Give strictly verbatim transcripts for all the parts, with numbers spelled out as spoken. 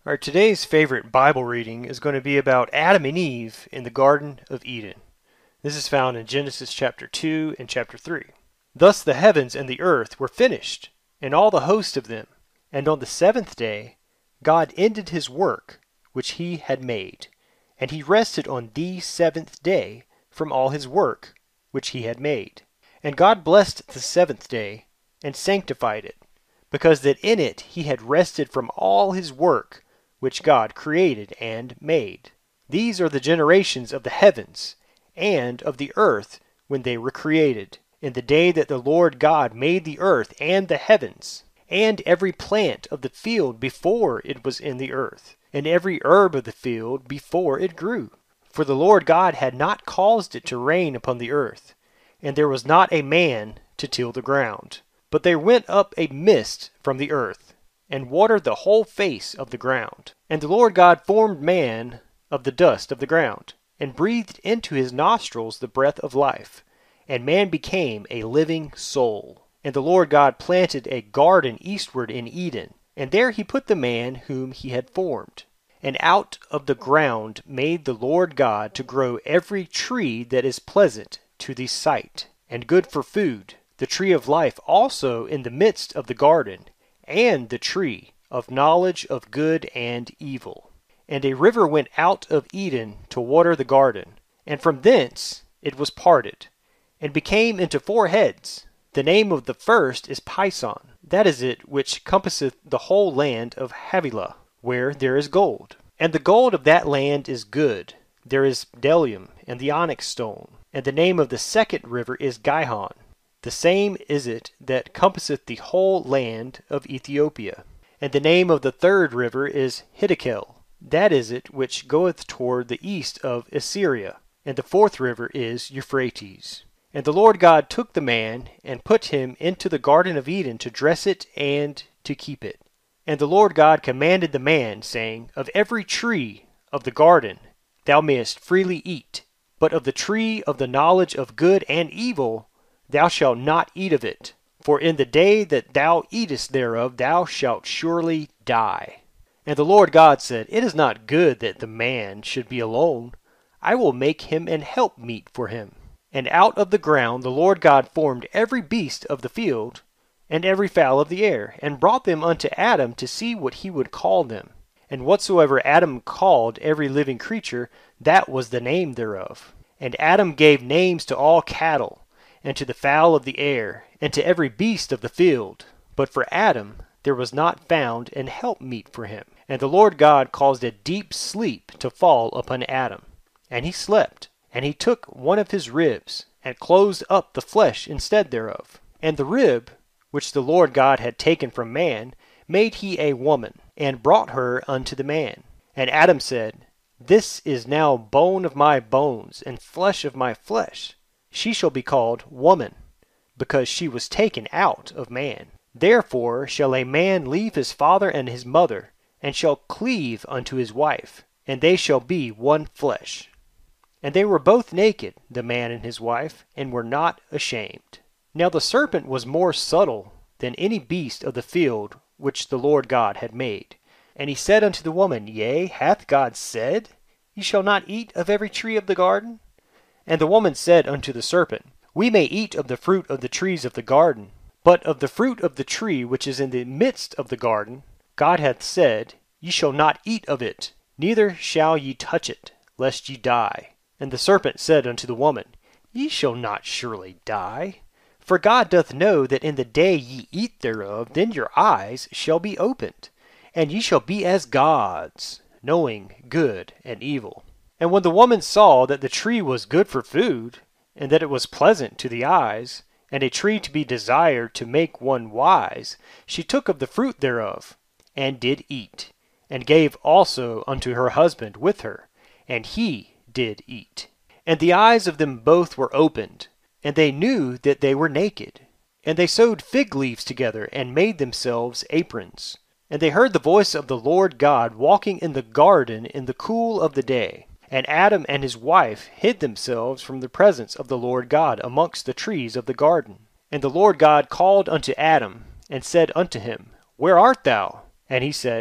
Our today's favorite Bible reading is going to be about Adam and Eve in the Garden of Eden. This is found in Genesis chapter two and chapter three. Thus the heavens and the earth were finished, and all the host of them. And on the seventh day God ended his work which he had made, and he rested on the seventh day from all his work which he had made. And God blessed the seventh day, and sanctified it, because that in it he had rested from all his work which God created and made. These are the generations of the heavens and of the earth when they were created, in the day that the Lord God made the earth and the heavens, and every plant of the field before it was in the earth, and every herb of the field before it grew. For the Lord God had not caused it to rain upon the earth, and there was not a man to till the ground. But there went up a mist from the earth, and watered the whole face of the ground. And the Lord God formed man of the dust of the ground, and breathed into his nostrils the breath of life, and man became a living soul. And the Lord God planted a garden eastward in Eden, and there he put the man whom he had formed. And out of the ground made the Lord God to grow every tree that is pleasant to the sight, and good for food, the tree of life also in the midst of the garden, and the tree of knowledge of good and evil. And a river went out of Eden to water the garden, and from thence it was parted, and became into four heads. The name of the first is Pison, that is it which compasseth the whole land of Havilah, where there is gold. And the gold of that land is good. There is bdellium and the onyx stone. And the name of the second river is Gihon. The same is it that compasseth the whole land of Ethiopia. And the name of the third river is Hiddekel. That is it which goeth toward the east of Assyria. And the fourth river is Euphrates. And the Lord God took the man, and put him into the garden of Eden to dress it and to keep it. And the Lord God commanded the man, saying, Of every tree of the garden thou mayest freely eat, but of the tree of the knowledge of good and evil thou shalt not eat of it. For in the day that thou eatest thereof thou shalt surely die. And the Lord God said, It is not good that the man should be alone. I will make him an helpmeet for him. And out of the ground the Lord God formed every beast of the field, and every fowl of the air, and brought them unto Adam to see what he would call them. And whatsoever Adam called every living creature, that was the name thereof. And Adam gave names to all cattle, and to the fowl of the air, and to every beast of the field. But for Adam there was not found an helpmeet for him. And the Lord God caused a deep sleep to fall upon Adam. And he slept, and he took one of his ribs, and closed up the flesh instead thereof. And the rib, which the Lord God had taken from man, made he a woman, and brought her unto the man. And Adam said, This is now bone of my bones, and flesh of my flesh. She shall be called woman, because she was taken out of man. Therefore shall a man leave his father and his mother, and shall cleave unto his wife, and they shall be one flesh. And they were both naked, the man and his wife, and were not ashamed. Now the serpent was more subtle than any beast of the field which the Lord God had made. And he said unto the woman, Yea, hath God said, Ye shall not eat of every tree of the garden? And the woman said unto the serpent, We may eat of the fruit of the trees of the garden, but of the fruit of the tree which is in the midst of the garden, God hath said, Ye shall not eat of it, neither shall ye touch it, lest ye die. And the serpent said unto the woman, Ye shall not surely die. For God doth know that in the day ye eat thereof, then your eyes shall be opened, and ye shall be as gods, knowing good and evil. And when the woman saw that the tree was good for food, and that it was pleasant to the eyes, and a tree to be desired to make one wise, she took of the fruit thereof, and did eat, and gave also unto her husband with her, and he did eat. And the eyes of them both were opened, and they knew that they were naked. And they sewed fig leaves together, and made themselves aprons. And they heard the voice of the Lord God walking in the garden in the cool of the day. And Adam and his wife hid themselves from the presence of the Lord God amongst the trees of the garden. And the Lord God called unto Adam, and said unto him, Where art thou? And he said,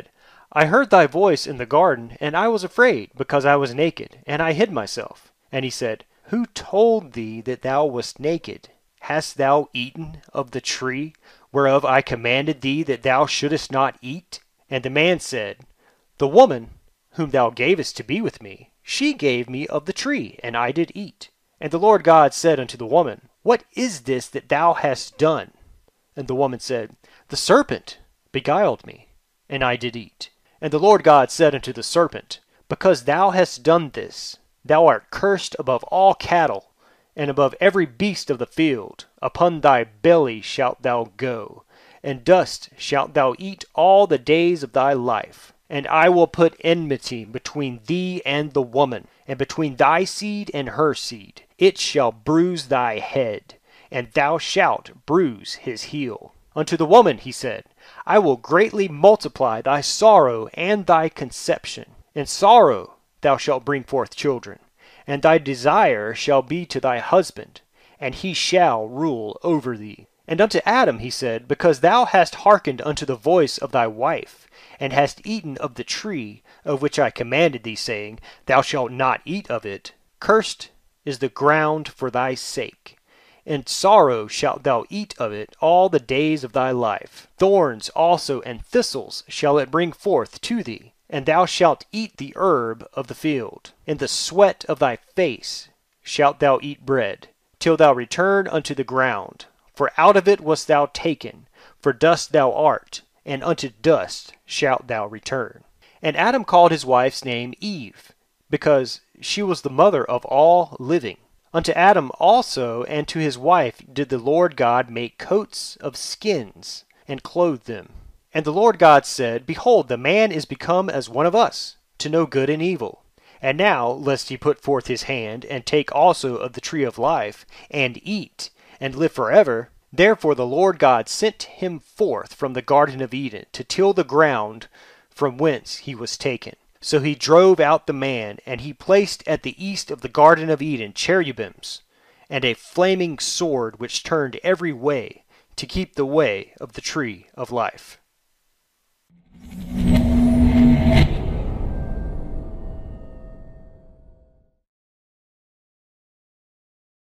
I heard thy voice in the garden, and I was afraid, because I was naked, and I hid myself. And he said, Who told thee that thou wast naked? Hast thou eaten of the tree whereof I commanded thee that thou shouldest not eat? And the man said, The woman whom thou gavest to be with me, she gave me of the tree, and I did eat. And the Lord God said unto the woman, What is this that thou hast done? And the woman said, The serpent beguiled me, and I did eat. And the Lord God said unto the serpent, Because thou hast done this, thou art cursed above all cattle, and above every beast of the field. Upon thy belly shalt thou go, and dust shalt thou eat all the days of thy life. And I will put enmity between thee and the woman, and between thy seed and her seed. It shall bruise thy head, and thou shalt bruise his heel. Unto the woman he said, I will greatly multiply thy sorrow and thy conception. In sorrow thou shalt bring forth children, and thy desire shall be to thy husband, and he shall rule over thee. And unto Adam he said, Because thou hast hearkened unto the voice of thy wife, and hast eaten of the tree of which I commanded thee, saying, Thou shalt not eat of it, cursed is the ground for thy sake. In sorrow shalt thou eat of it all the days of thy life. Thorns also and thistles shall it bring forth to thee, and thou shalt eat the herb of the field. In the sweat of thy face shalt thou eat bread, till thou return unto the ground. For out of it wast thou taken, for dust thou art, and unto dust shalt thou return. And Adam called his wife's name Eve, because she was the mother of all living. Unto Adam also and to his wife did the Lord God make coats of skins, and clothe them. And the Lord God said, Behold, the man is become as one of us, to know good and evil. And now, lest he put forth his hand, and take also of the tree of life, and eat, and live forever, therefore the Lord God sent him forth from the Garden of Eden, to till the ground from whence he was taken. So he drove out the man, and he placed at the east of the Garden of Eden cherubims, and a flaming sword which turned every way, to keep the way of the tree of life.